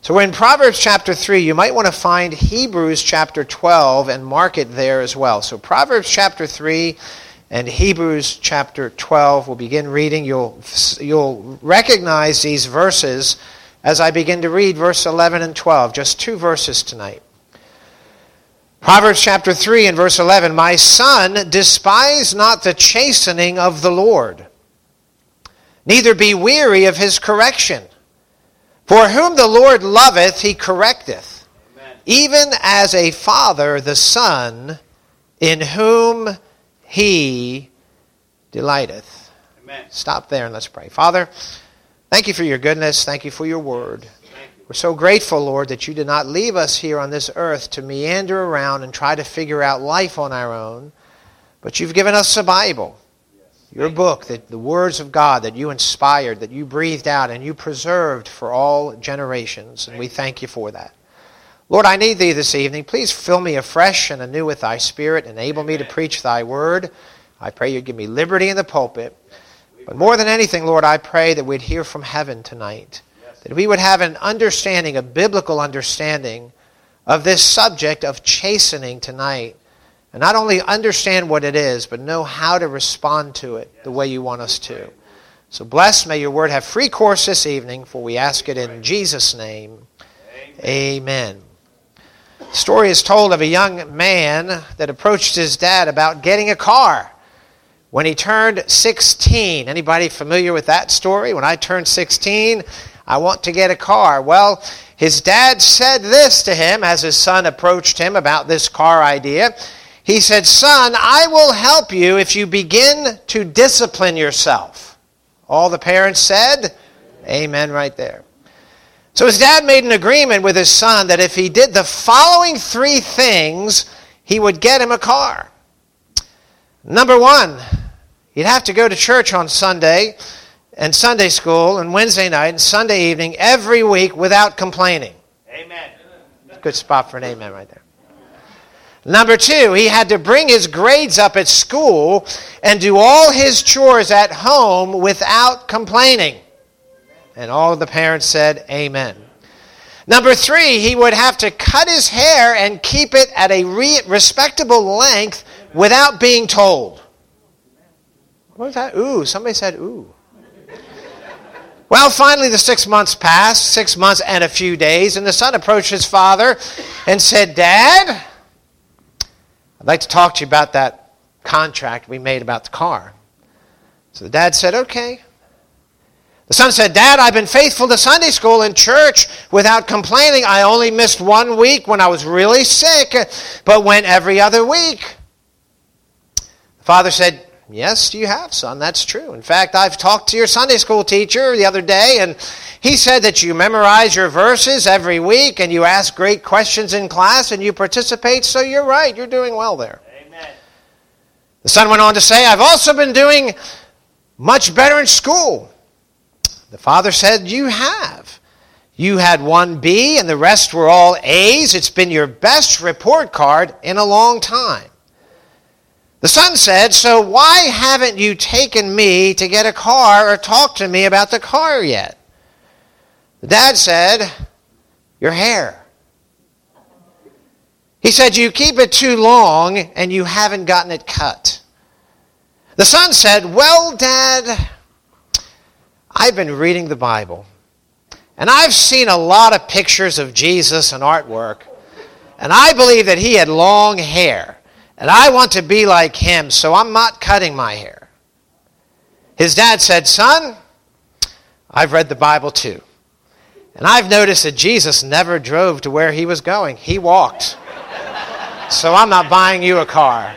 So we're in Proverbs chapter 3. You might want to find Hebrews chapter 12 and mark it there as well. So Proverbs chapter 3 and Hebrews chapter 12. We'll begin reading. You'll recognize these verses as I begin to read verse 11 and 12. Just 2 verses tonight. Proverbs chapter 3 and verse 11. My son, despise not the chastening of the Lord, neither be weary of his correction. For whom the Lord loveth, he correcteth, Amen. Even as a father the son, in whom he delighteth. Amen. Stop there and let's pray. Father, thank you for your goodness. Thank you for your word. We're so grateful, Lord, that you did not leave us here on this earth to meander around and try to figure out life on our own, but you've given us a Bible. Your book, the words of God that you inspired, that you breathed out, and you preserved for all generations. And we thank you for that. Lord, I need thee this evening. Please fill me afresh and anew with thy Spirit. Enable me to preach thy word. I pray you give me liberty in the pulpit. But more than anything, Lord, I pray that we'd hear from heaven tonight. That we would have an understanding, a biblical understanding of this subject of chastening tonight. And not only understand what it is, but know how to respond to it the way you want us to. So bless, may your word have free course this evening, for we ask it in Jesus' name. Amen. The story is told of a young man that approached his dad about getting a car when he turned 16. Anybody familiar with that story? When I turned 16, I want to get a car. Well, his dad said this to him as his son approached him about this car idea. He said, son, I will help you if you begin to discipline yourself. All the parents said, amen right there. So his dad made an agreement with his son that if he did the following 3 things, he would get him a car. Number 1, he'd have to go to church on Sunday and Sunday school and Wednesday night and Sunday evening every week without complaining. Amen. Good spot for an amen right there. Number 2, he had to bring his grades up at school and do all his chores at home without complaining. And all of the parents said, amen. Number 3, he would have to cut his hair and keep it at a respectable length without being told. What was that? Ooh, somebody said ooh. Well, finally the 6 months passed, 6 months and a few days, and the son approached his father and said, Dad, I'd like to talk to you about that contract we made about the car. So the dad said, okay. The son said, Dad, I've been faithful to Sunday school and church without complaining. I only missed 1 week when I was really sick, but went every other week. The father said, yes, you have, son. That's true. In fact, I've talked to your Sunday school teacher the other day, and he said that you memorize your verses every week, and you ask great questions in class, and you participate, so you're right. You're doing well there. Amen. The son went on to say, I've also been doing much better in school. The father said, you have. You had 1 B, and the rest were all A's. It's been your best report card in a long time. The son said, so why haven't you taken me to get a car or talked to me about the car yet? The dad said, your hair. He said, you keep it too long and you haven't gotten it cut. The son said, well, Dad, I've been reading the Bible and I've seen a lot of pictures of Jesus and artwork, and I believe that he had long hair. And I want to be like him, so I'm not cutting my hair. His dad said, son, I've read the Bible too. And I've noticed that Jesus never drove to where he was going. He walked. So I'm not buying you a car.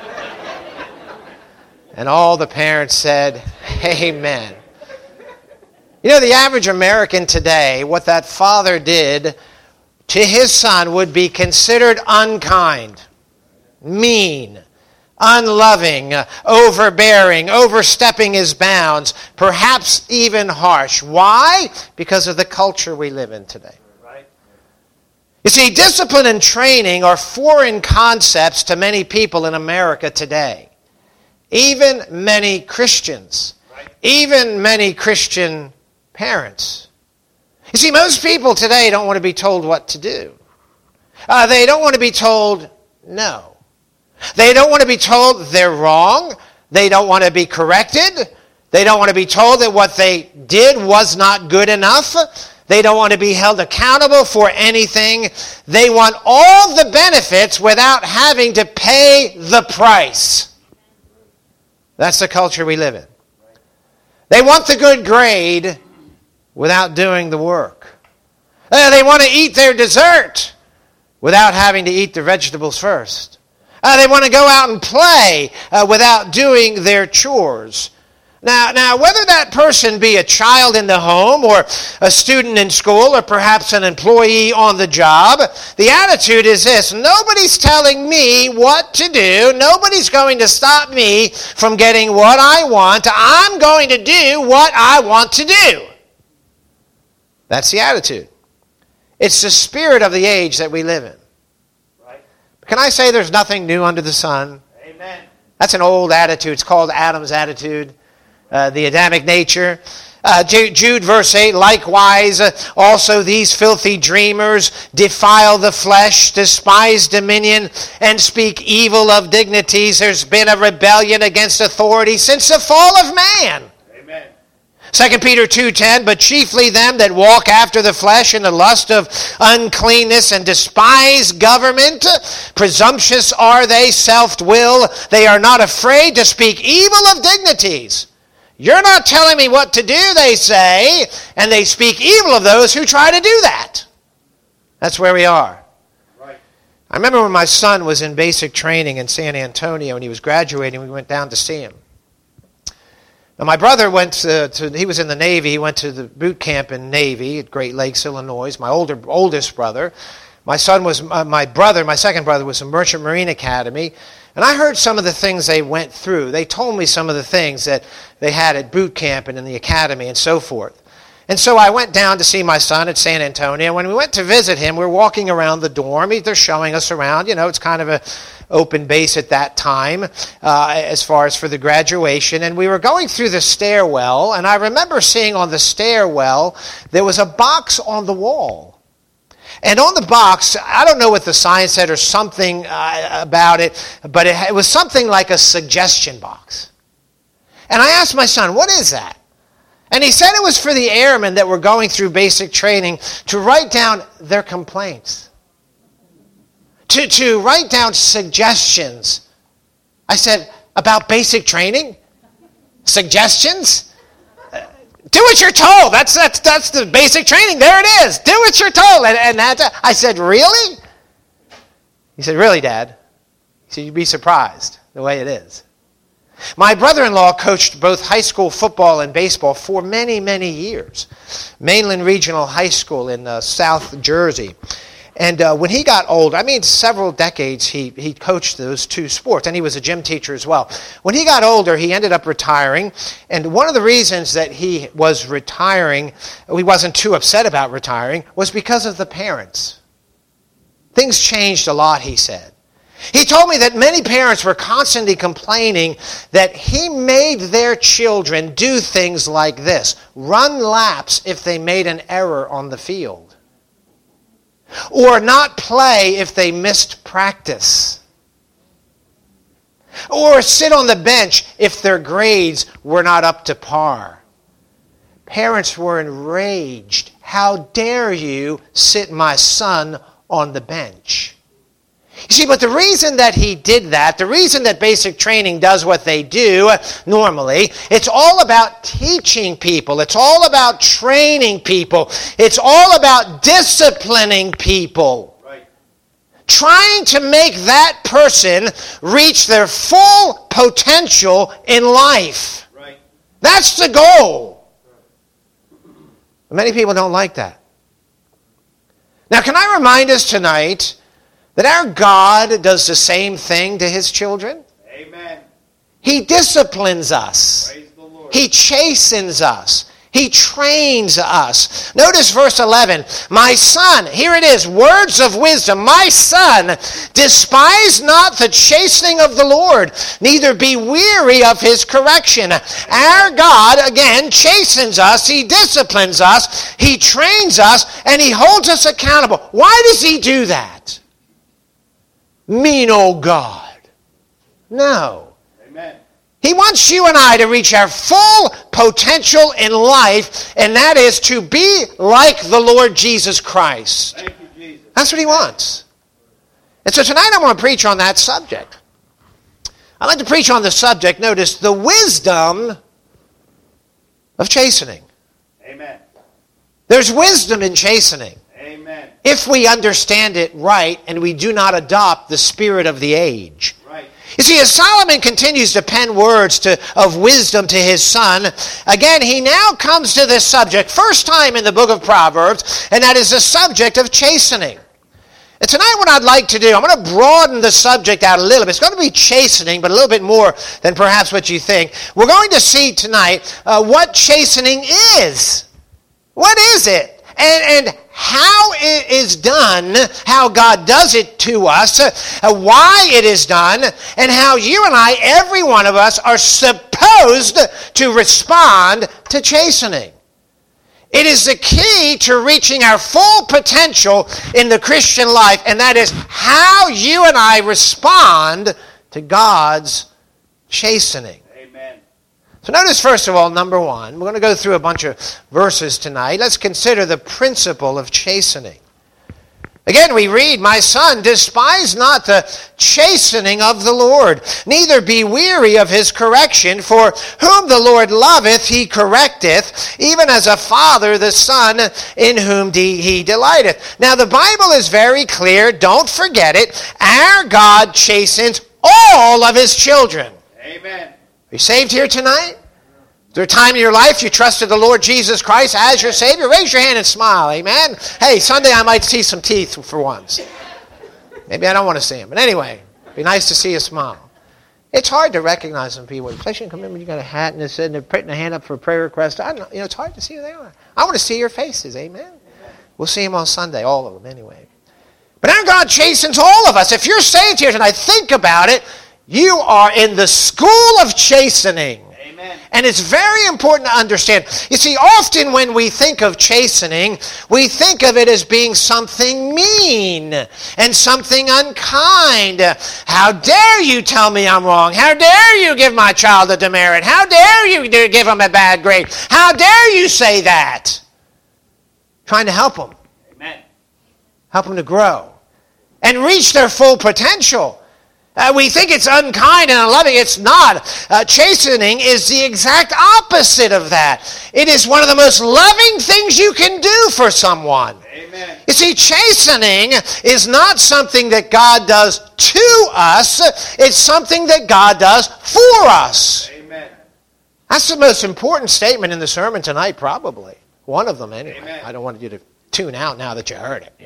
And all the parents said, amen. You know, the average American today, what that father did to his son would be considered unkind, mean, unloving, overbearing, overstepping his bounds, perhaps even harsh. Why? Because of the culture we live in today. You see, discipline and training are foreign concepts to many people in America today. Even many Christians. Even many Christian parents. You see, most people today don't want to be told what to do. They don't want to be told no. They don't want to be told they're wrong. They don't want to be corrected. They don't want to be told that what they did was not good enough. They don't want to be held accountable for anything. They want all the benefits without having to pay the price. That's the culture we live in. They want the good grade without doing the work. They want to eat their dessert without having to eat the vegetables first. They want to go out and play without doing their chores. Now, whether that person be a child in the home or a student in school or perhaps an employee on the job, the attitude is this: nobody's telling me what to do. Nobody's going to stop me from getting what I want. I'm going to do what I want to do. That's the attitude. It's the spirit of the age that we live in. Right. Can I say there's nothing new under the sun? Amen. That's an old attitude. It's called Adam's attitude. The Adamic nature. Jude verse 8, likewise also these filthy dreamers defile the flesh, despise dominion, and speak evil of dignities. There's been a rebellion against authority since the fall of man. Amen. 2 Peter 2:10, but chiefly them that walk after the flesh in the lust of uncleanness and despise government. Presumptuous are they, self-will. They are not afraid to speak evil of dignities. You're not telling me what to do, they say, and they speak evil of those who try to do that. That's where we are. Right. I remember when my son was in basic training in San Antonio and he was graduating, we went down to see him. Now my brother went he was in the Navy, he went to the boot camp in Navy at Great Lakes, Illinois, my oldest brother. My second brother was in Merchant Marine Academy. And I heard some of the things they went through. They told me some of the things that they had at boot camp and in the academy and so forth. And so I went down to see my son at San Antonio. When we went to visit him, we were walking around the dorm. They're showing us around. You know, it's kind of an open base at that time as far as for the graduation. And we were going through the stairwell, and I remember seeing on the stairwell there was a box on the wall. And on the box, I don't know what the sign said or something about it, but it was something like a suggestion box. And I asked my son, what is that? And he said it was for the airmen that were going through basic training to write down their complaints. To write down suggestions. I said, about basic training? Suggestions? Do what you're told. That's the basic training. There it is. Do what you're told. And I said, really? He said, really, Dad? He said, you'd be surprised the way it is. My brother-in-law coached both high school football and baseball for many, many years. Mainland Regional High School in South Jersey. And when he got older, several decades he coached those two sports, and he was a gym teacher as well. When he got older, he ended up retiring, and one of the reasons that he was retiring, he wasn't too upset about retiring, was because of the parents. Things changed a lot, he said. He told me that many parents were constantly complaining that he made their children do things like this: run laps if they made an error on the field, or not play if they missed practice, or sit on the bench if their grades were not up to par. Parents were enraged. How dare you sit my son on the bench? You see, but the reason that he did that, the reason that basic training does what they do normally, it's all about teaching people. It's all about training people. It's all about disciplining people. Right. Trying to make that person reach their full potential in life. Right. That's the goal. Many people don't like that. Now, can I remind us tonight that our God does the same thing to his children? Amen. He disciplines us. Praise the Lord. He chastens us. He trains us. Notice verse 11. My son, here it is, words of wisdom. My son, despise not the chastening of the Lord, neither be weary of his correction. Our God, again, chastens us. He disciplines us. He trains us, and he holds us accountable. Why does he do that? Mean old God. No. Amen. He wants you and I to reach our full potential in life, and that is to be like the Lord Jesus Christ. Thank you, Jesus. That's what he wants. And so tonight I want to preach on that subject. I'd like to preach on the subject, notice, the wisdom of chastening. Amen. There's wisdom in chastening Amen. if we understand it right and we do not adopt the spirit of the age. Right. You see, as Solomon continues to pen words of wisdom to his son, again, he now comes to this subject, first time in the book of Proverbs, and that is the subject of chastening. And tonight what I'd like to do, I'm going to broaden the subject out a little bit. It's going to be chastening, but a little bit more than perhaps what you think. We're going to see tonight what chastening is. What is it? And how it is done, how God does it to us, why it is done, and how you and I, every one of us, are supposed to respond to chastening. It is the key to reaching our full potential in the Christian life, and that is how you and I respond to God's chastening. So notice, first of all, number one, we're going to go through a bunch of verses tonight. Let's consider the principle of chastening. Again, we read, my son, despise not the chastening of the Lord, neither be weary of his correction, for whom the Lord loveth, he correcteth, even as a father the son in whom he delighteth. Now, the Bible is very clear. Don't forget it. Our God chastens all of his children. Amen. Are you saved here tonight? Is there a time in your life you trusted the Lord Jesus Christ as your Savior? Raise your hand and smile, amen? Hey, Sunday I might see some teeth for once. Maybe I don't want to see them. But anyway, it'd be nice to see a smile. It's hard to recognize some people. Especially come in when you got a hat and they're putting a hand up for a prayer request. I don't know, it's hard to see who they are. I want to see your faces, amen? We'll see them on Sunday, all of them anyway. But our God chastens all of us. If you're saved here tonight, think about it. You are in the school of chastening. Amen. And it's very important to understand. You see, often when we think of chastening, we think of it as being something mean and something unkind. How dare you tell me I'm wrong? How dare you give my child a demerit? How dare you give him a bad grade? How dare you say that? Trying to help them. Amen. Help them to grow and reach their full potential. We think it's unkind and unloving. It's not. Chastening is the exact opposite of that. It is one of the most loving things you can do for someone. Amen. You see, chastening is not something that God does to us. It's something that God does for us. Amen. That's the most important statement in the sermon tonight, probably. One of them, anyway. Amen. I don't want you to tune out now that you heard it,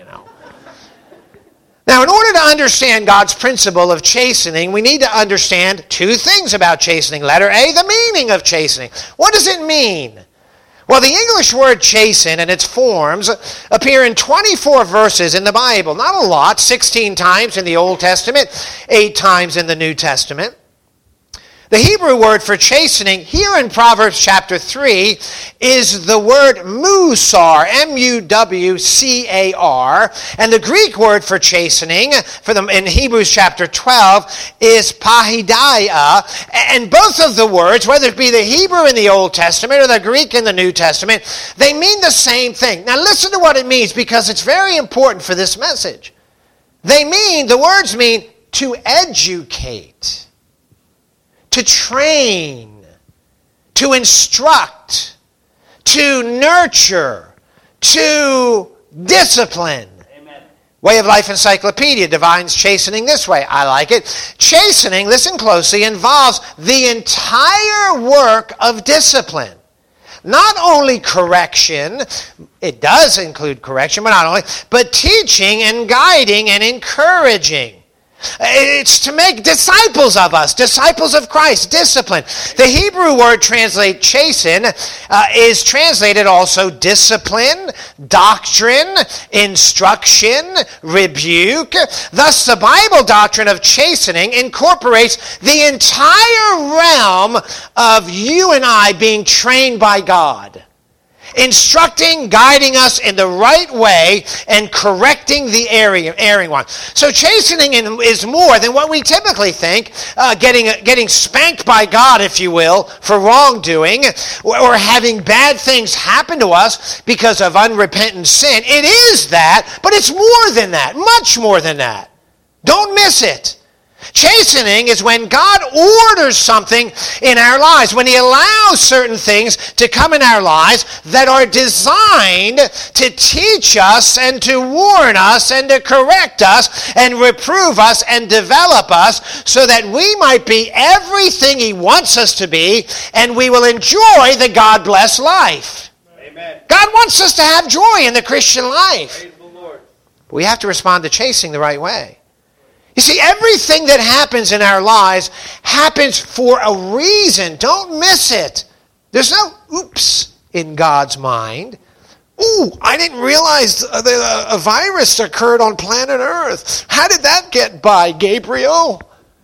Now, in order to understand God's principle of chastening, we need to understand two things about chastening. Letter A, the meaning of chastening. What does it mean? Well, the English word chasten and its forms appear in 24 verses in the Bible. Not a lot, 16 times in the Old Testament, 8 times in the New Testament. The Hebrew word for chastening here in Proverbs chapter 3 is the word musar, M-U-W-C-A-R. And the Greek word for chastening in Hebrews chapter 12 is pahidaiah. And both of the words, whether it be the Hebrew in the Old Testament or the Greek in the New Testament, they mean the same thing. Now listen to what it means because it's very important for this message. The words mean to educate, to train, to instruct, to nurture, to discipline. Amen. Way of Life Encyclopedia defines chastening this way. I like it. Chastening, listen closely, involves the entire work of discipline. Not only correction, it does include correction, but not only, but teaching and guiding and encouraging. It's to make disciples of us, disciples of Christ, discipline. The Hebrew word translate chasten is translated also discipline, doctrine, instruction, rebuke. Thus, the Bible doctrine of chastening incorporates the entire realm of you and I being trained by God, instructing, guiding us in the right way, and correcting the erring one. So chastening is more than what we typically think, getting spanked by God, if you will, for wrongdoing, or having bad things happen to us because of unrepentant sin. It is that, but it's more than that, much more than that. Don't miss it. Chastening is when God orders something in our lives, when he allows certain things to come in our lives that are designed to teach us and to warn us and to correct us and reprove us and develop us so that we might be everything he wants us to be, and we will enjoy the God-blessed life. Amen. God wants us to have joy in the Christian life. Praise the Lord. We have to respond to chastening the right way. You see, everything that happens in our lives happens for a reason. Don't miss it. There's no oops in God's mind. Ooh, I didn't realize that a virus occurred on planet Earth. How did that get by, Gabriel?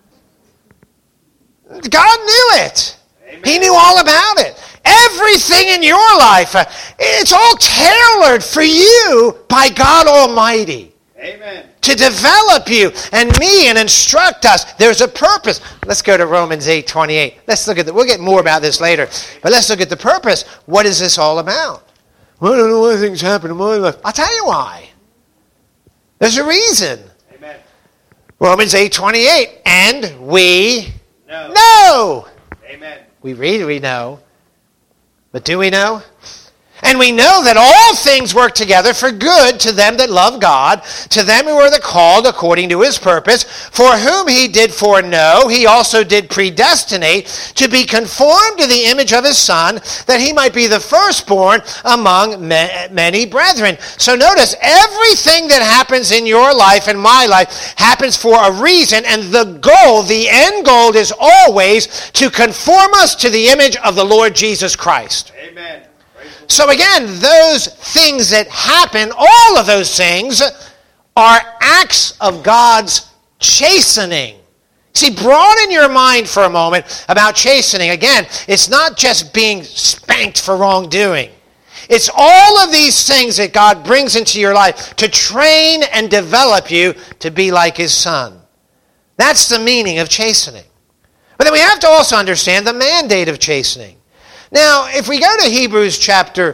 God knew it. Amen. He knew all about it. Everything in your life, it's all tailored for you by God Almighty. Amen. To develop you and me and instruct us. There's a purpose. Let's go to Romans 8:28. Let's look at we'll get more about this later. But let's look at the purpose. What is this all about? Well, I don't know why things happen in my life. I'll tell you why. There's a reason. Amen. Romans 8:28. And we No. know. Amen. We read, we know. But do we know? And we know that all things work together for good to them that love God, to them who are the called according to his purpose, for whom he did foreknow, he also did predestinate to be conformed to the image of his Son, that he might be the firstborn among many brethren. So notice, everything that happens in your life and my life happens for a reason, and the goal, the end goal, is always to conform us to the image of the Lord Jesus Christ. Amen. So again, those things that happen, all of those things, are acts of God's chastening. See, broaden your mind for a moment about chastening. Again, it's not just being spanked for wrongdoing. It's all of these things that God brings into your life to train and develop you to be like his Son. That's the meaning of chastening. But then we have to also understand the mandate of chastening. Now, if we go to Hebrews chapter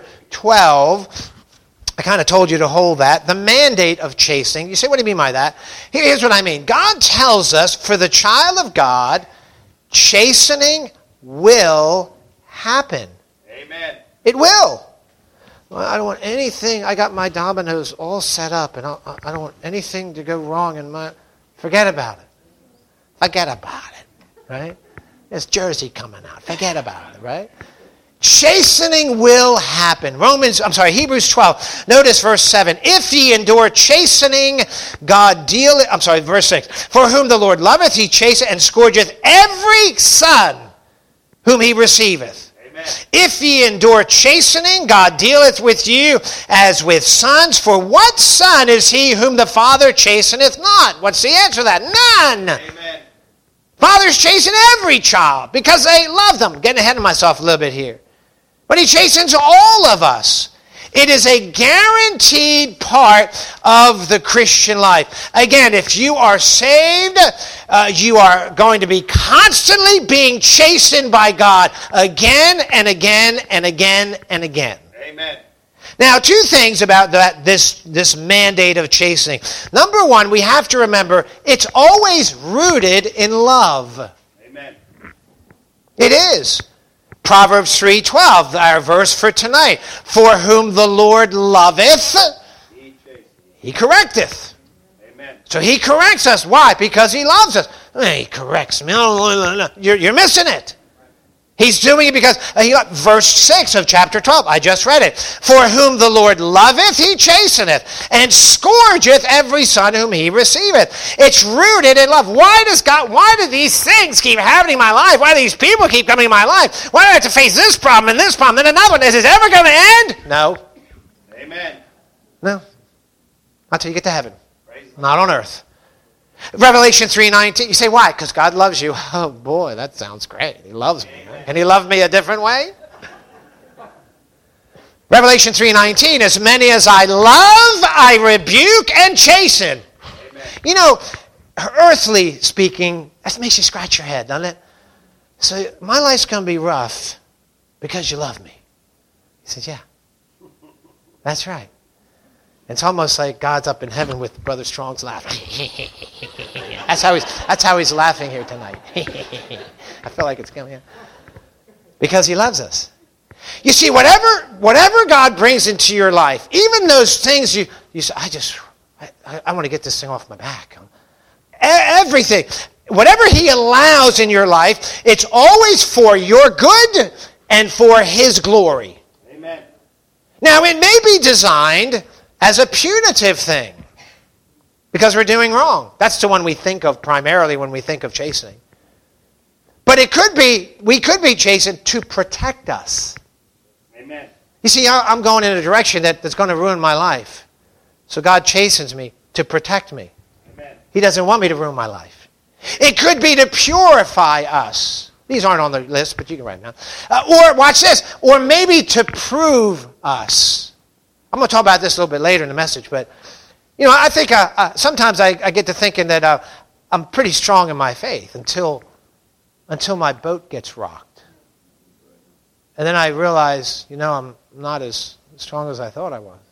12, I kind of told you to hold that. The mandate of chastening. You say, what do you mean by that? Here's what I mean. God tells us, for the child of God, chastening will happen. Amen. It will. Well, I don't want anything. I got my dominoes all set up, and I don't want anything to go wrong in my... Forget about it. Forget about it, right? There's Jersey coming out. Forget about it, right? Chastening will happen. Hebrews 12. Notice verse 7. If ye endure chastening, God dealeth... verse 6. For whom the Lord loveth, he chasteneth and scourgeth every son whom he receiveth. Amen. If ye endure chastening, God dealeth with you as with sons. For what son is he whom the Father chasteneth not? What's the answer to that? None. Amen. Fathers chasten every child because they love them. Getting ahead of myself a little bit here. But he chastens all of us. It is a guaranteed part of the Christian life. Again, if you are saved, you are going to be constantly being chastened by God again and again and again and again. Amen. Now, two things about this mandate of chastening. Number one, we have to remember it's always rooted in love. Amen. It is. Proverbs 3:12, our verse for tonight. For whom the Lord loveth, he correcteth. Amen. So he corrects us. Why? Because he loves us. He corrects me. You're missing it. He's doing it because, verse 6 of chapter 12, I just read it. For whom the Lord loveth, he chasteneth, and scourgeth every son whom he receiveth. It's rooted in love. Why do these things keep happening in my life? Why do these people keep coming in my life? Why do I have to face this problem and this problem and another one? Is this ever going to end? No. Amen. No. Not until you get to heaven. Not on earth. Revelation 3:19. You say, why? Because God loves you. Oh, boy, that sounds great. He loves me. Can he love me a different way? Revelation 3:19. As many as I love, I rebuke and chasten. Amen. You know, earthly speaking, that makes you scratch your head, doesn't it? So my life's going to be rough because you love me. He says, yeah. That's right. It's almost like God's up in heaven with Brother Strong's laughing. That's how he's laughing here tonight. I feel like it's coming in. Because he loves us. You see, whatever God brings into your life, even those things you say, I want to get this thing off my back. Everything. Whatever he allows in your life, it's always for your good and for his glory. Amen. Now, it may be designed as a punitive thing because we're doing wrong. That's the one we think of primarily when we think of chastening. But we could be chastened to protect us. Amen. You see, I'm going in a direction that's going to ruin my life. So God chastens me to protect me. Amen. He doesn't want me to ruin my life. It could be to purify us. These aren't on the list, but you can write them down. Or, watch this, or maybe to prove us. I'm going to talk about this a little bit later in the message, but, I think sometimes I get to thinking that I'm pretty strong in my faith until my boat gets rocked. And then I realize, I'm not as strong as I thought I was.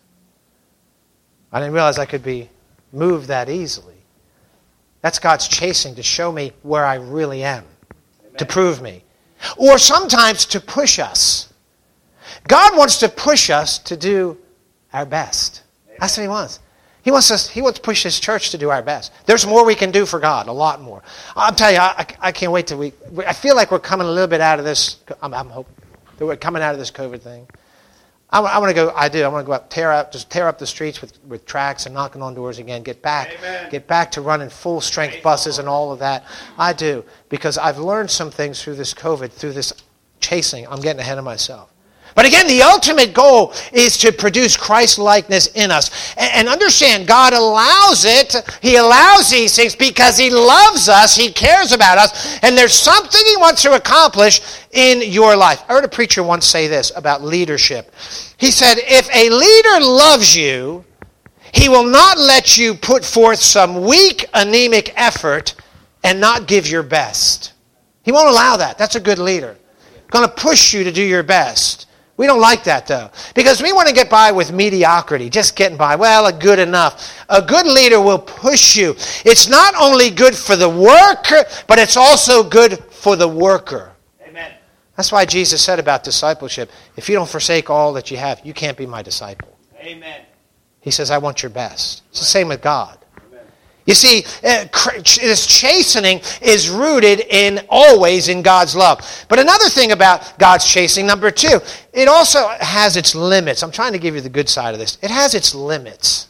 I didn't realize I could be moved that easily. That's God's chasing to show me where I really am, Amen. To prove me. Or sometimes to push us. God wants to push us to do our best. Amen. That's what he wants. He wants to push his church to do our best. There's more we can do for God, a lot more. I'll tell you, I can't wait till I feel like we're coming a little bit out of this. I'm hoping that we're coming out of this COVID thing. I want to go out, tear up the streets with tracts and knocking on doors again. Get back to running full strength buses and all of that. I do, because I've learned some things through this COVID, through this chasing. I'm getting ahead of myself. But again, the ultimate goal is to produce Christ-likeness in us. And understand, God allows it. He allows these things because he loves us. He cares about us. And there's something he wants to accomplish in your life. I heard a preacher once say this about leadership. He said, if a leader loves you, he will not let you put forth some weak, anemic effort and not give your best. He won't allow that. That's a good leader. Going to push you to do your best. We don't like that, though, because we want to get by with mediocrity, just getting by. Well, a good enough. A good leader will push you. It's not only good for the work, but it's also good for the worker. Amen. That's why Jesus said about discipleship, if you don't forsake all that you have, you can't be my disciple. Amen. He says, I want your best. It's the same with God. You see, this chastening is rooted always in God's love. But another thing about God's chastening, number 2, it also has its limits. I'm trying to give you the good side of this. It has its limits.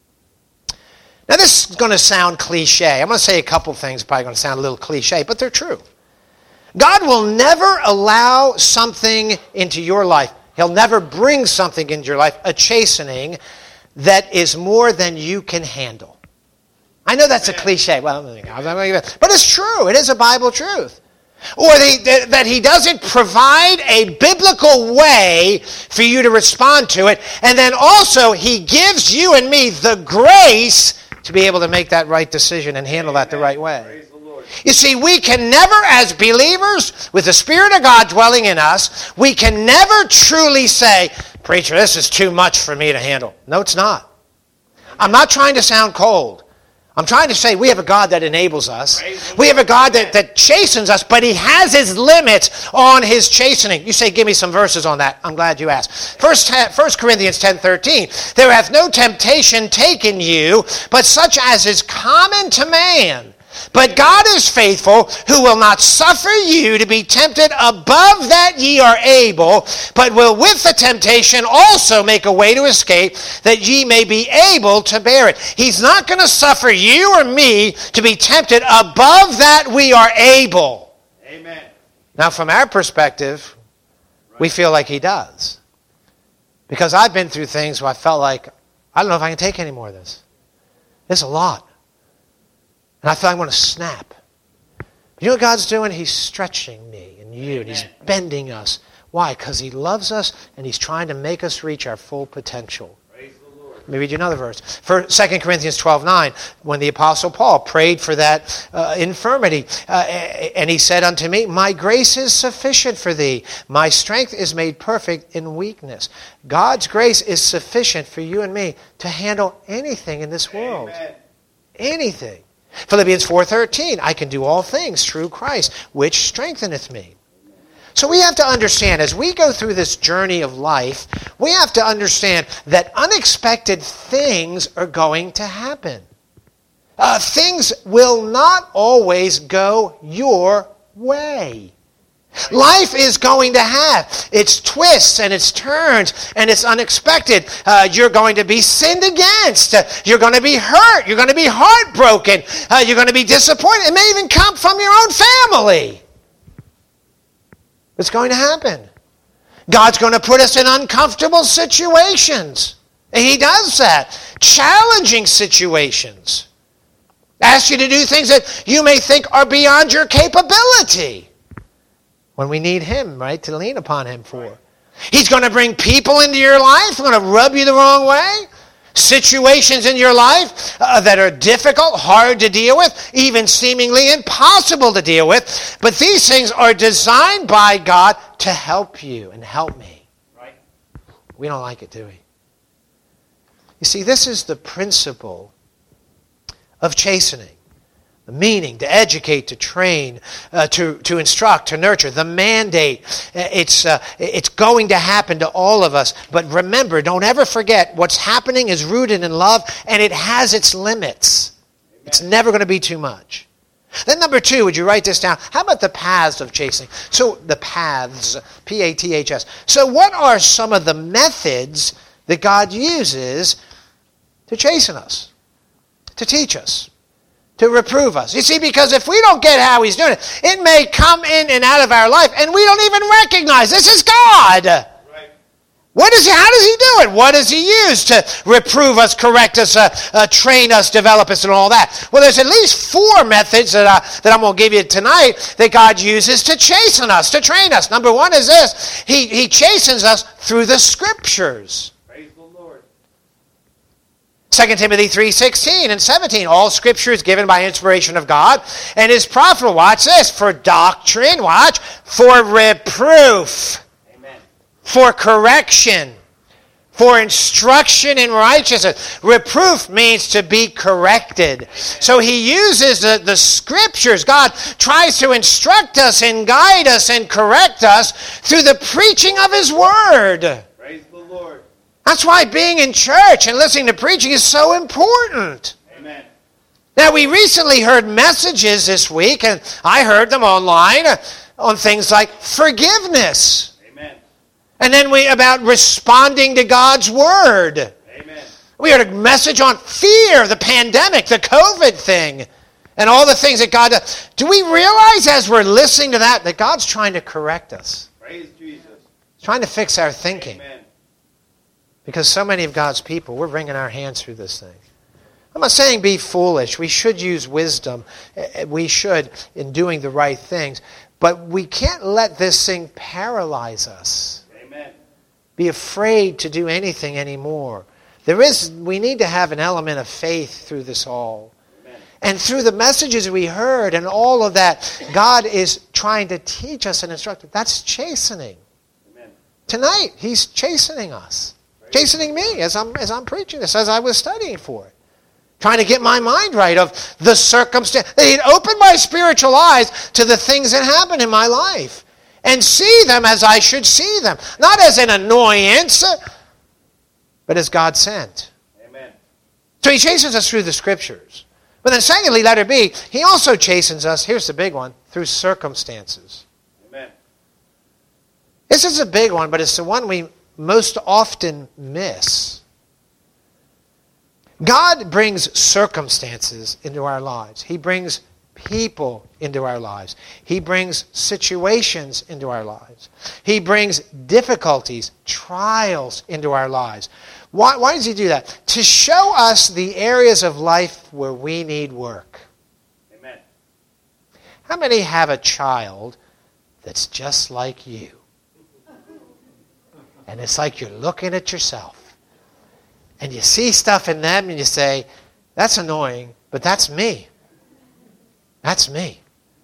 Now, this is going to sound cliche. I'm going to say a couple things, probably going to sound a little cliche, but they're true. God will never allow something into your life. He'll never bring something into your life, a chastening, that is more than you can handle. I know that's a cliche, but it's true. It is a Bible truth. Or that he doesn't provide a biblical way for you to respond to it, and then also he gives you and me the grace to be able to make that right decision and handle that the right way. You see, we can never, as believers, with the Spirit of God dwelling in us, we can never truly say, preacher, this is too much for me to handle. No, it's not. I'm not trying to sound cold. I'm trying to say we have a God that enables us. We have a God that chastens us, but he has his limits on his chastening. You say, give me some verses on that. I'm glad you asked. 1 Corinthians 10:13. There hath no temptation taken you, but such as is common to man. But God is faithful, who will not suffer you to be tempted above that ye are able, but will with the temptation also make a way to escape, that ye may be able to bear it. He's not going to suffer you or me to be tempted above that we are able. Amen. Now, from our perspective, we feel like he does. Because I've been through things where I felt like, I don't know if I can take any more of this. It's a lot. And I feel I'm going to snap. But you know what God's doing? He's stretching me and you, and he's bending us. Why? Because he loves us, and he's trying to make us reach our full potential. Let me read you another verse. For 2 Corinthians 12:9, when the Apostle Paul prayed for that infirmity, and he said unto me, my grace is sufficient for thee. My strength is made perfect in weakness. God's grace is sufficient for you and me to handle anything in this world. Amen. Anything. Philippians 4:13, I can do all things through Christ, which strengtheneth me. So we have to understand, as we go through this journey of life, we have to understand that unexpected things are going to happen. Things will not always go your way. Life is going to have its twists and its turns and its unexpected. You're going to be sinned against. You're going to be hurt. You're going to be heartbroken. You're going to be disappointed. It may even come from your own family. It's going to happen. God's going to put us in uncomfortable situations. And he does that. Challenging situations. Ask you to do things that you may think are beyond your capability. When we need him, right, to lean upon him for. He's going to bring people into your life, going to rub you the wrong way. Situations in your life that are difficult, hard to deal with, even seemingly impossible to deal with. But these things are designed by God to help you and help me. Right. We don't like it, do we? You see, this is the principle of chastening. The meaning, to educate, to train, to instruct, to nurture. The mandate, it's going to happen to all of us. But remember, don't ever forget, what's happening is rooted in love, and it has its limits. Amen. It's never going to be too much. Then number 2, would you write this down? How about the paths of chastening? So the paths, P-A-T-H-S. So what are some of the methods that God uses to chasten us, to teach us, to reprove us? You see, because if we don't get how he's doing it, it may come in and out of our life, and we don't even recognize this is God. Right. How does he do it? What does he use to reprove us, correct us, train us, develop us, and all that? Well, there's at least 4 methods that I'm going to give you tonight that God uses to chasten us, to train us. Number 1 is this. He chastens us through the Scriptures. 2 Timothy 3:16 and 17. All Scripture is given by inspiration of God and is profitable. Watch this. For doctrine. Watch. For reproof. Amen. For correction. For instruction in righteousness. Reproof means to be corrected. So he uses the Scriptures. God tries to instruct us and guide us and correct us through the preaching of his word. Praise the Lord. That's why being in church and listening to preaching is so important. Amen. Now, we recently heard messages this week, and I heard them online, on things like forgiveness. Amen. And then about responding to God's word. Amen. We heard a message on fear, the pandemic, the COVID thing, and all the things that God does. Do we realize as we're listening to that God's trying to correct us? Praise Jesus. He's trying to fix our thinking. Amen. Because so many of God's people, we're wringing our hands through this thing. I'm not saying be foolish. We should use wisdom. We should in doing the right things. But we can't let this thing paralyze us. Amen. Be afraid to do anything anymore. We need to have an element of faith through this all. Amen. And through the messages we heard and all of that, God is trying to teach us and instruct us. That's chastening. Amen. Tonight, he's chastening us. Chastening me as I'm preaching this, as I was studying for it. Trying to get my mind right of the circumstance. He'd open my spiritual eyes to the things that happen in my life. And see them as I should see them. Not as an annoyance, but as God sent. Amen. So he chases us through the Scriptures. But then secondly, letter B, he also chastens us, here's the big one, through circumstances. Amen. This is a big one, but it's the one we most often miss. God brings circumstances into our lives. He brings people into our lives. He brings situations into our lives. He brings difficulties, trials into our lives. Why does he do that? To show us the areas of life where we need work. Amen. How many have a child that's just like you? And it's like you're looking at yourself. And you see stuff in them and you say, that's annoying, but that's me. That's me.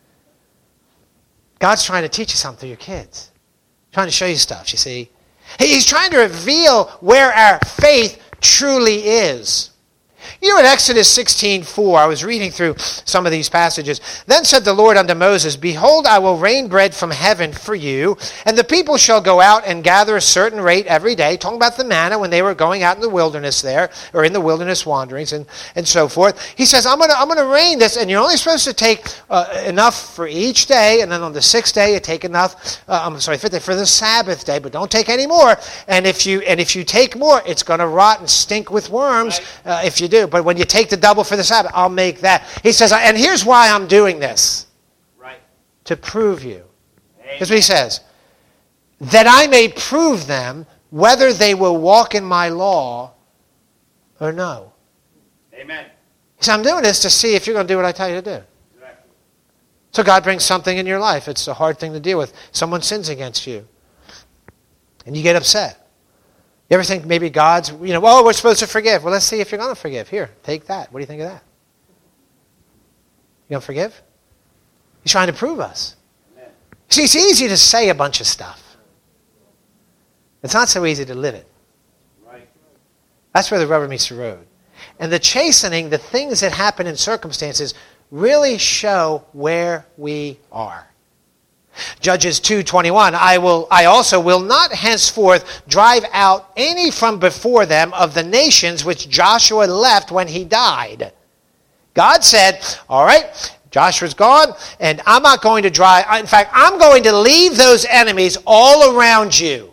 God's trying to teach you something through your kids. Trying to show you stuff, you see. He's trying to reveal where our faith truly is. You know, in Exodus 16:4, I was reading through some of these passages. Then said the Lord unto Moses, Behold, I will rain bread from heaven for you, and the people shall go out and gather a certain rate every day. Talking about the manna when they were going out in the wilderness there, or in the wilderness wanderings and so forth. He says, I'm going to rain this, and you're only supposed to take enough for each day, and then on the sixth day you take enough, fifth day for the Sabbath day, but don't take any more. And if you take more, it's going to rot and stink with worms if you do. But when you take the double for the Sabbath, I'll make that. He says, and here's why I'm doing this. Right. To prove you. Amen. Here's what he says. That I may prove them whether they will walk in my law or no. Amen. He says, I'm doing this to see if you're going to do what I tell you to do. Exactly. So God brings something in your life. It's a hard thing to deal with. Someone sins against you. And you get upset. You ever think maybe God's, we're supposed to forgive. Well, let's see if you're going to forgive. Here, take that. What do you think of that? You going to forgive? He's trying to prove us. Amen. See, it's easy to say a bunch of stuff. It's not so easy to live it. Right. That's where the rubber meets the road. And the chastening, the things that happen in circumstances, really show where we are. Judges 2:21, I also will not henceforth drive out any from before them of the nations which Joshua left when he died. God said, all right, Joshua's gone, and I'm not going to drive. In fact, I'm going to leave those enemies all around you.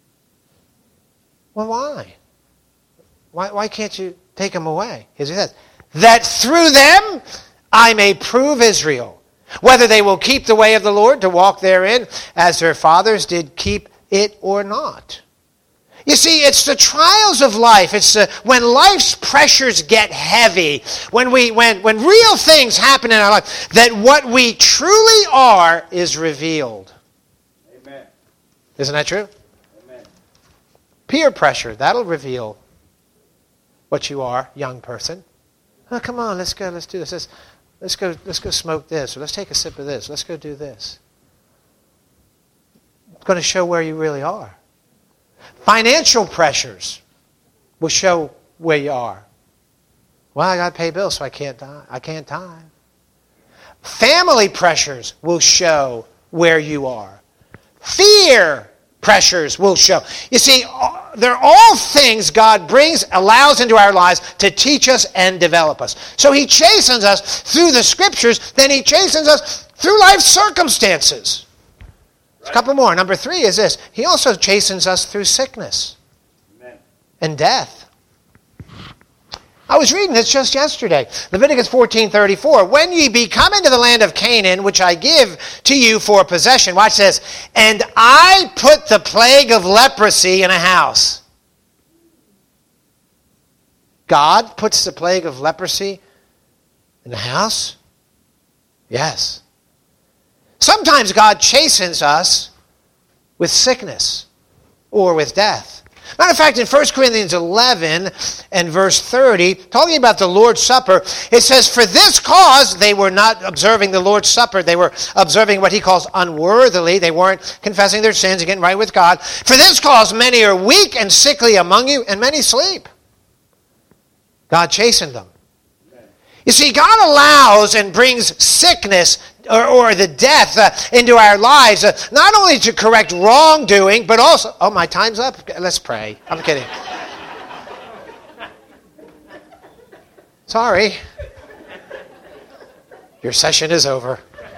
Well, why? Why can't you take them away? Here's what he says, that through them I may prove Israel, whether they will keep the way of the Lord to walk therein, as their fathers did keep it or not. You see, it's the trials of life. It's when life's pressures get heavy, when real things happen in our life, that what we truly are is revealed. Amen. Isn't that true? Amen. Peer pressure, that'll reveal what you are, young person. Oh, come on, let's go, let's do this. Let's go smoke this, or let's take a sip of this. Let's go do this. It's going to show where you really are. Financial pressures will show where you are. Well, I got to pay bills, so I can't tithe. Family pressures will show where you are. Fear pressures will show. You see, they're all things God allows into our lives to teach us and develop us. So he chastens us through the scriptures, then he chastens us through life circumstances. Right. A couple more. Number 3 is this. He also chastens us through sickness. Amen. And death. I was reading this just yesterday. Leviticus 14:34. When ye be come into the land of Canaan, which I give to you for possession. Watch this. And I put the plague of leprosy in a house. God puts the plague of leprosy in a house? Yes. Sometimes God chastens us with sickness or with death. Matter of fact, in 1 Corinthians 11 and verse 30, talking about the Lord's Supper, it says, for this cause they were not observing the Lord's Supper. They were observing what he calls unworthily. They weren't confessing their sins and getting right with God. For this cause many are weak and sickly among you, and many sleep. God chastened them. You see, God allows and brings sickness or the death into our lives, not only to correct wrongdoing, but also... Oh, my time's up? Let's pray. I'm kidding. Your session is over.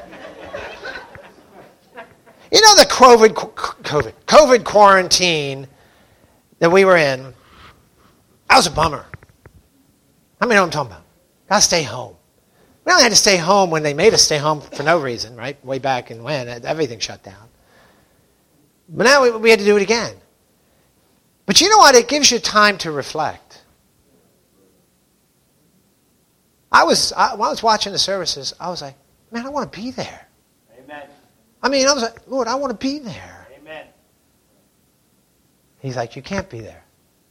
You know the COVID quarantine that we were in, that was a bummer. How many know what I'm talking about? Got to stay home. We only had to stay home when they made us stay home for no reason, right? Way back and when everything shut down. But now we had to do it again. But you know what? It gives you time to reflect. When I was watching the services, I was like, man, I want to be there. Amen. I was like, Lord, I want to be there. Amen. He's like, you can't be there.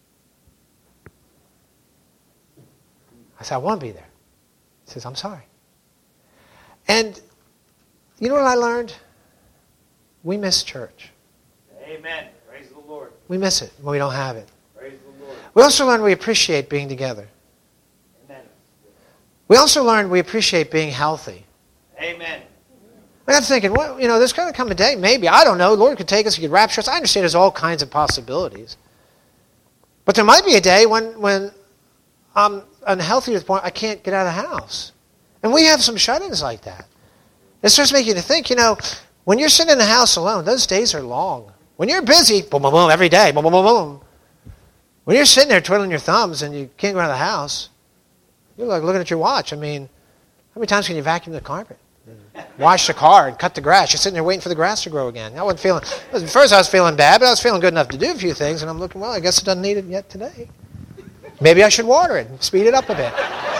I said, I want to be there. He says, I'm sorry. And you know what I learned? We miss church. Amen. Praise the Lord. We miss it when we don't have it. Praise the Lord. We also learn we appreciate being together. Amen. We also learn we appreciate being healthy. Amen. I'm thinking, well, there's going to come a day, maybe, I don't know, the Lord could take us, He could rapture us. I understand there's all kinds of possibilities. But there might be a day when I'm unhealthy to the point I can't get out of the house. And we have some shut-ins like that. It starts making you think, when you're sitting in the house alone, those days are long. When you're busy, boom, boom, boom, every day, boom, boom, boom, boom. When you're sitting there twiddling your thumbs and you can't go out of the house, you're like looking at your watch. How many times can you vacuum the carpet? Wash the car and cut the grass. You're sitting there waiting for the grass to grow again. At first I was feeling bad, but I was feeling good enough to do a few things, and I'm looking, well, I guess it doesn't need it yet today. Maybe I should water it and speed it up a bit.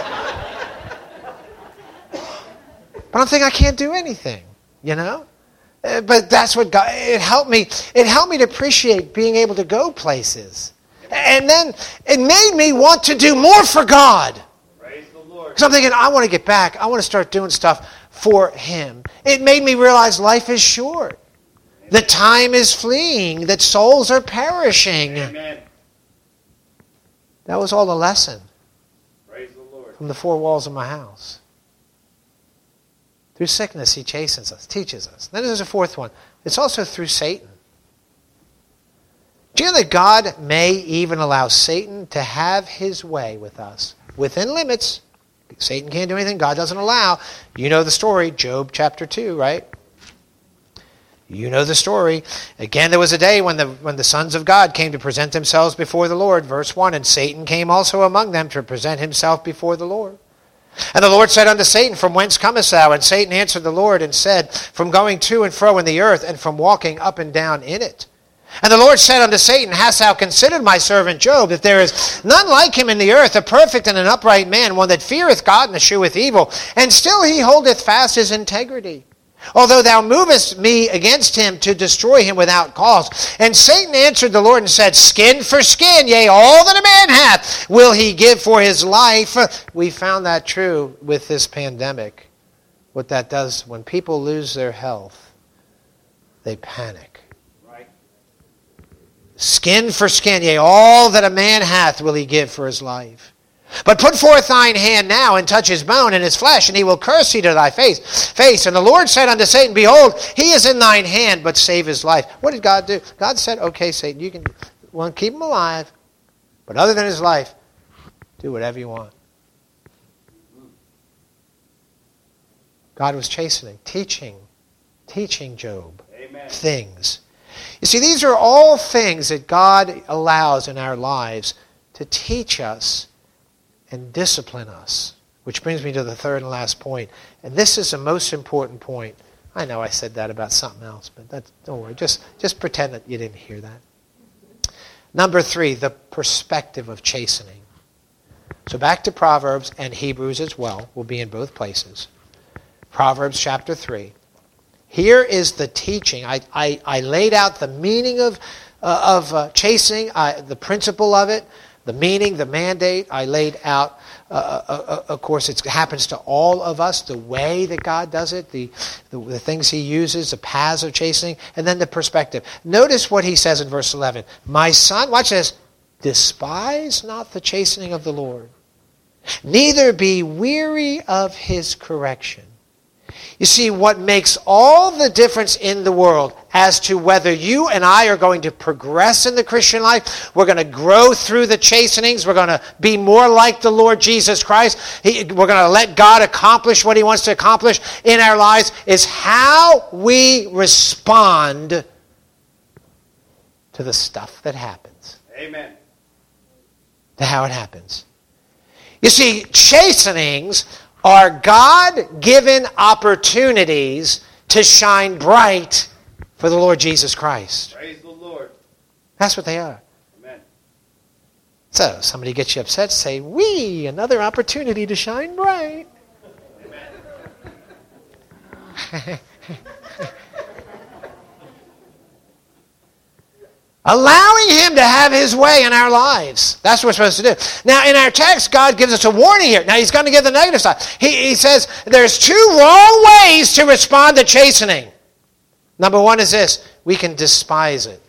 But I'm thinking I can't do anything, But that's what God, it helped me to appreciate being able to go places. And then it made me want to do more for God. Praise the Lord. Because I'm thinking, I want to get back. I want to start doing stuff for Him. It made me realize life is short. That time is fleeing. That souls are perishing. Amen. That was all the lesson Praise the Lord. from the four walls of my house. Through sickness, He chastens us, teaches us. Then there's a fourth one. It's also through Satan. Do you know that God may even allow Satan to have his way with us? Within limits. Satan can't do anything God doesn't allow. You know the story, Job chapter 2, right? You know the story. Again, there was a day when the sons of God came to present themselves before the Lord. Verse 1, and Satan came also among them to present himself before the Lord. And the Lord said unto Satan, from whence comest thou? And Satan answered the Lord and said, from going to and fro in the earth, and from walking up and down in it. And the Lord said unto Satan, hast thou considered my servant Job, that there is none like him in the earth, a perfect and an upright man, one that feareth God and escheweth evil, and still he holdeth fast his integrity? Although thou movest me against him to destroy him without cause. And Satan answered the Lord and said, skin for skin, yea, all that a man hath will he give for his life. We found that true with this pandemic. What that does, when people lose their health, they panic. Right. Skin for skin, yea, all that a man hath will he give for his life. But put forth thine hand now, and touch his bone and his flesh, and he will curse thee to thy face. And the Lord said unto Satan, behold, he is in thine hand, but save his life. What did God do? God said, okay, Satan, you can keep him alive, but other than his life, do whatever you want. God was chastening, teaching Job. Amen. Things. You see, these are all things that God allows in our lives to teach us and discipline us. Which brings me to the third and last point. And this is the most important point. I know I said that about something else, but don't worry. Just pretend that you didn't hear that. Number 3, the perspective of chastening. So back to Proverbs and Hebrews as well. We'll be in both places. Proverbs chapter 3. Here is the teaching. I laid out the meaning of chastening, the principle of it, the meaning, the mandate. I laid out, of course, it happens to all of us, the way that God does it, the things He uses, the paths of chastening, and then the perspective. Notice what He says in verse 11. My son, watch this, despise not the chastening of the Lord, neither be weary of His correction. You see, what makes all the difference in the world, as to whether you and I are going to progress in the Christian life. We're going to grow through the chastenings. We're going to be more like the Lord Jesus Christ. We're going to let God accomplish what he wants to accomplish in our lives, is how we respond to the stuff that happens. Amen. To how it happens. You see, chastenings are God-given opportunities to shine bright for the Lord Jesus Christ. Praise the Lord. That's what they are. Amen. So, somebody gets you upset, say, "Wee, another opportunity to shine bright." Amen. Allowing him to have his way in our lives. That's what we're supposed to do. Now, in our text, God gives us a warning here. Now, he's going to give the negative side. He says there's two wrong ways to respond to chastening. Number one is this: we can despise it.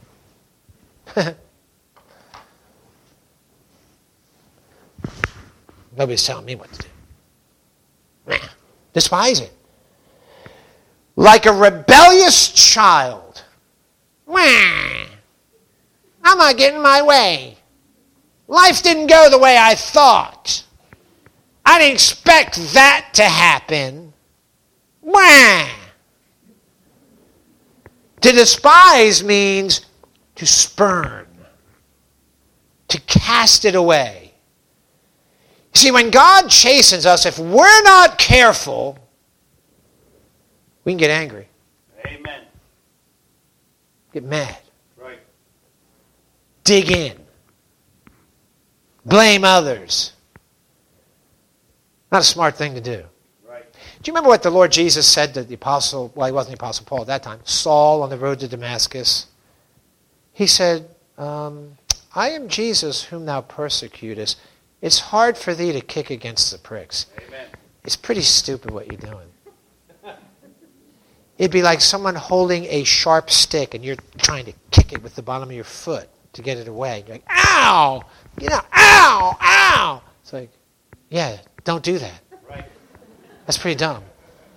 Nobody's telling me what to do. Despise it. Like a rebellious child. I'm not getting my way. Life didn't go the way I thought. I didn't expect that to happen. To despise means to spurn, to cast it away. You see, when God chastens us, if we're not careful, we can get angry, Amen. get mad, Right. dig in, blame others. Not a smart thing to do. Right. Do you remember what the Lord Jesus said to the apostle, well, he wasn't the apostle Paul at that time, Saul on the road to Damascus? He said, I am Jesus whom thou persecutest. It's hard for thee to kick against the pricks. Amen. It's pretty stupid what you're doing. It'd be like someone holding a sharp stick and you're trying to kick it with the bottom of your foot to get it away. You're like, ow! You know, ow! Ow! It's like, yeah, don't do that. Right. That's pretty dumb.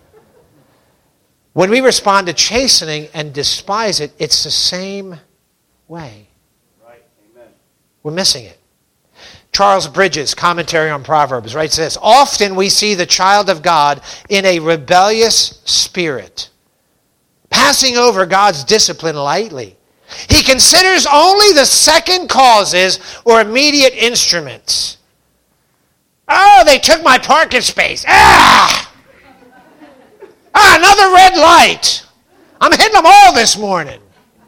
When we respond to chastening and despise it, it's the same way. Right. Amen. We're missing it. Charles Bridges, commentary on Proverbs, writes this: often we see the child of God in a rebellious spirit, passing over God's discipline lightly. He considers only the second causes or immediate instruments. Oh, they took my parking space. Another red light. I'm hitting them all this morning.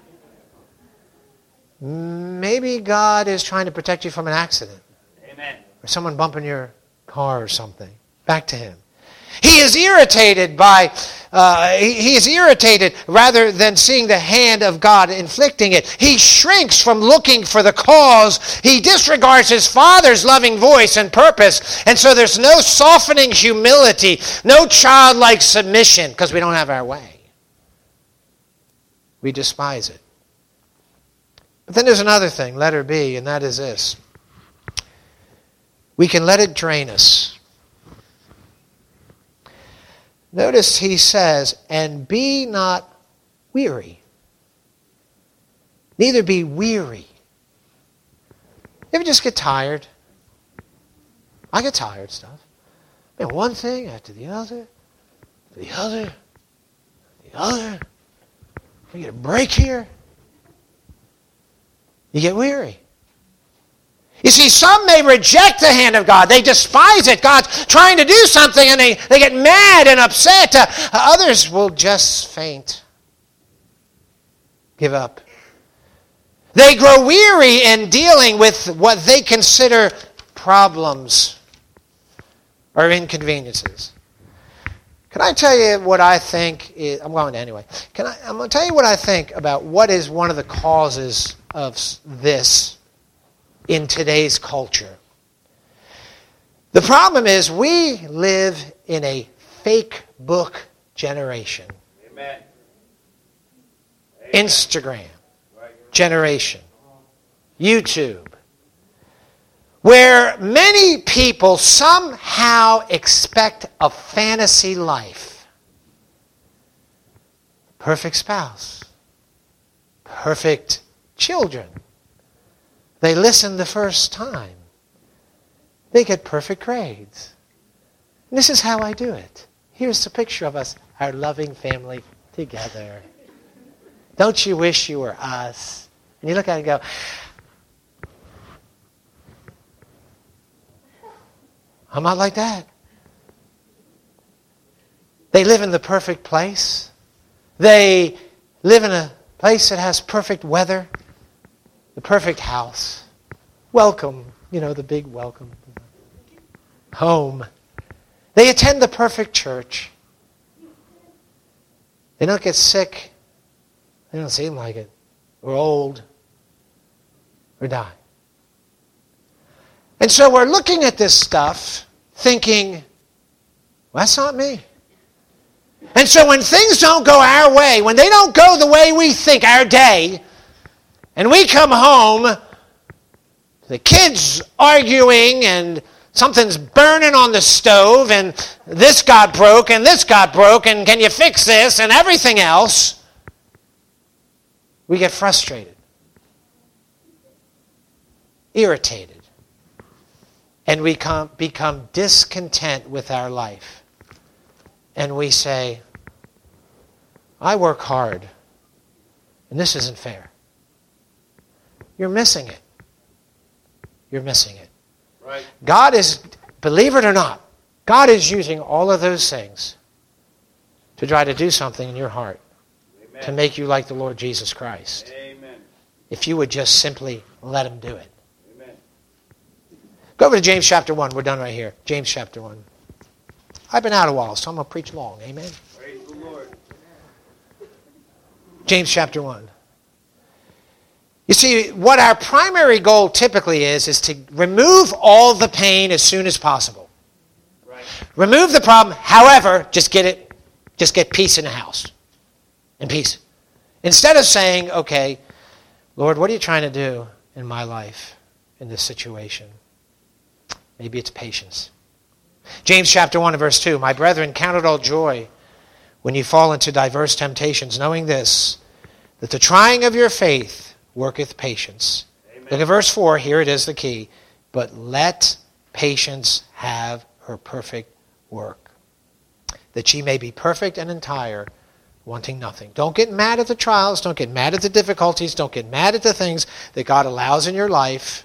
Maybe God is trying to protect you from an accident. Amen. Or someone bumping your car or something. Back to him. He is irritated rather than seeing the hand of God inflicting it. He shrinks from looking for the cause. He disregards his Father's loving voice and purpose. And so there's no softening humility, no childlike submission, because we don't have our way. We despise it. But then there's another thing, letter B, and that is this. We can let it drain us. Notice he says, and be not weary. Neither be weary. You ever just get tired? I get tired of stuff. Man, one thing after the other, the other. We get a break here. You get weary. You see, some may reject the hand of God. They despise it. God's trying to do something and they get mad and upset. Others will just faint. Give up. They grow weary in dealing with what they consider problems or inconveniences. Can I tell you what I think is, I'm going to anyway. I'm going to tell you what I think about what is one of the causes of this in today's culture. The problem is we live in a fake book generation. Amen. Instagram generation. YouTube. Where many people somehow expect a fantasy life. Perfect spouse. perfect children. They listen the first time. They get perfect grades. And this is how I do it. Here's the picture of us, our loving family together. Don't you wish you were us? And you look at it and go, I'm not like that. They live in the perfect place. They live in a place that has perfect weather, the perfect house. Welcome, the big welcome. Home. They attend the perfect church. They don't get sick. They don't seem like it. Or old. Or die. And so we're looking at this stuff thinking, well, that's not me. And so when things don't go our way, when they don't go the way we think, our day, and we come home, the kids arguing and something's burning on the stove and this got broke and this got broke and can you fix this and everything else, we get frustrated, irritated. And we become discontent with our life. And we say, I work hard, and this isn't fair. You're missing it. You're missing it. Right. God is, believe it or not, God is using all of those things to try to do something in your heart. Amen. To make you like the Lord Jesus Christ. Amen. If you would just simply let Him do it. Amen. Go over to James chapter 1. We're done right here. James chapter 1. I've been out a while, so I'm going to preach long. Amen. Praise the Lord. James chapter 1. You see, what our primary goal typically is to remove all the pain as soon as possible. Right. Remove the problem. However, just get peace in the house. And peace. Instead of saying, okay, Lord, what are you trying to do in my life in this situation? Maybe it's patience. James chapter 1 and verse 2, my brethren, count it all joy when you fall into diverse temptations, knowing this, that the trying of your faith worketh patience. Amen. Look at verse 4, here it is the key. But let patience have her perfect work, that she may be perfect and entire, wanting nothing. Don't get mad at the trials, don't get mad at the difficulties, don't get mad at the things that God allows in your life.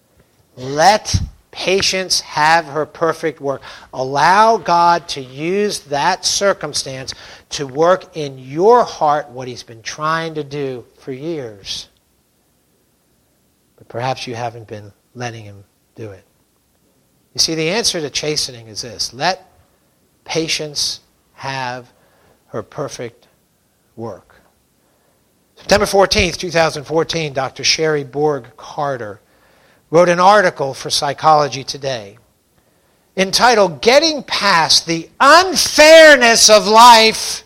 Let patience have her perfect work. Allow God to use that circumstance to work in your heart what He's been trying to do for years. But perhaps you haven't been letting Him do it. You see, the answer to chastening is this. Let patience have her perfect work. September 14th, 2014, Dr. Sherry Borg Carter wrote an article for Psychology Today entitled, Getting Past the Unfairness of Life,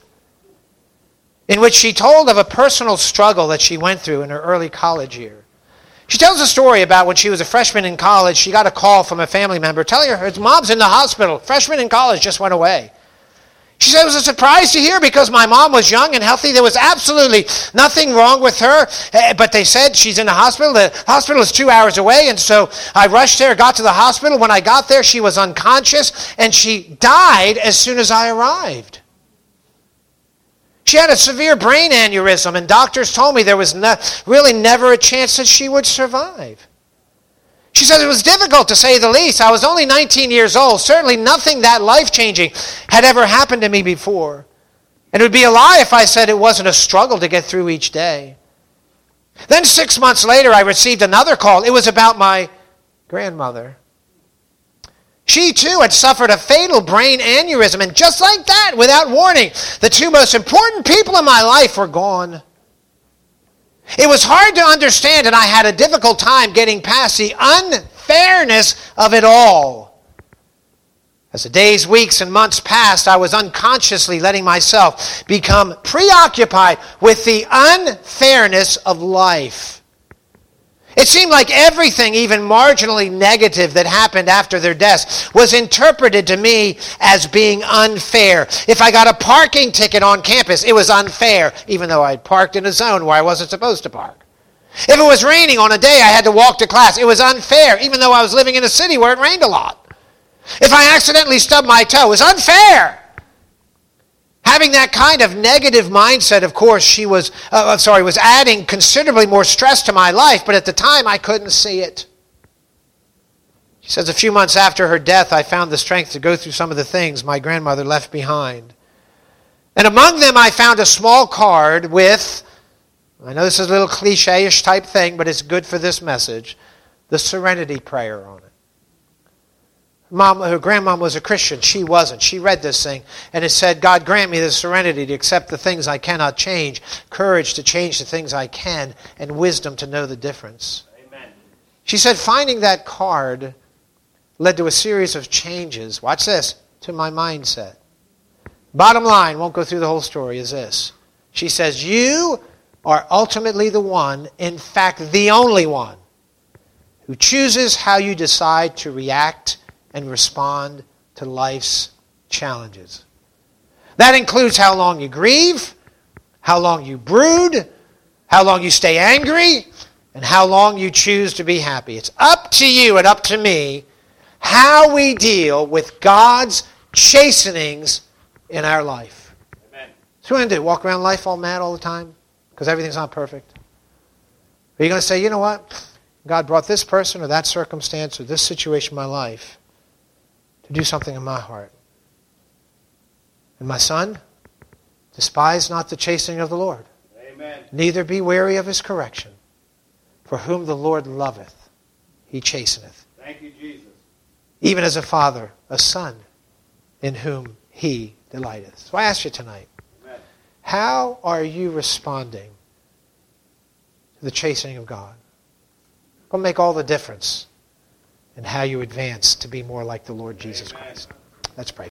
in which she told of a personal struggle that she went through in her early college year. She tells a story about when she was a freshman in college, she got a call from a family member telling her her mom's in the hospital. Freshman in college just went away. She said it was a surprise to hear because my mom was young and healthy. There was absolutely nothing wrong with her. But they said she's in the hospital. The hospital is 2 hours away. And so I rushed there, got to the hospital. When I got there, she was unconscious. And she died as soon as I arrived. She had a severe brain aneurysm. And doctors told me there was really never a chance that she would survive. She said it was difficult to say the least. I was only 19 years old. Certainly nothing that life-changing had ever happened to me before. And it would be a lie if I said it wasn't a struggle to get through each day. Then 6 months later, I received another call. It was about my grandmother. She too had suffered a fatal brain aneurysm. And just like that, without warning, the two most important people in my life were gone. It was hard to understand, and I had a difficult time getting past the unfairness of it all. As the days, weeks, and months passed, I was unconsciously letting myself become preoccupied with the unfairness of life. It seemed like everything, even marginally negative, that happened after their deaths was interpreted to me as being unfair. If I got a parking ticket on campus, it was unfair, even though I'd parked in a zone where I wasn't supposed to park. If it was raining on a day I had to walk to class, it was unfair, even though I was living in a city where it rained a lot. If I accidentally stubbed my toe, it was unfair. Having that kind of negative mindset, of course, was adding considerably more stress to my life, but at the time I couldn't see it. She says, a few months after her death, I found the strength to go through some of the things my grandmother left behind. And among them, I found a small card with, I know this is a little cliche-ish type thing, but it's good for this message, the Serenity Prayer on it. Her grandmom was a Christian. She wasn't. She read this thing, and it said, God grant me the serenity to accept the things I cannot change, courage to change the things I can, and wisdom to know the difference. Amen. She said, finding that card led to a series of changes, watch this, to my mindset. Bottom line, won't go through the whole story, is this. She says, you are ultimately the one, in fact, the only one, who chooses how you decide to react and respond to life's challenges. That includes how long you grieve, how long you brood, how long you stay angry, and how long you choose to be happy. It's up to you and up to me how we deal with God's chastenings in our life. Amen. So what are you going to do? Walk around life all mad all the time because everything's not perfect? Are you going to say, you know what? God brought this person or that circumstance or this situation in my life to do something in my heart. And my son, despise not the chastening of the Lord. Amen. Neither be weary of his correction. For whom the Lord loveth, he chasteneth. Thank you, Jesus. Even as a father, a son, in whom he delighteth. So I ask you tonight, Amen. how are you responding to the chastening of God? It'll make all the difference in how you advance to be more like the Lord Jesus Amen. Christ. Let's pray.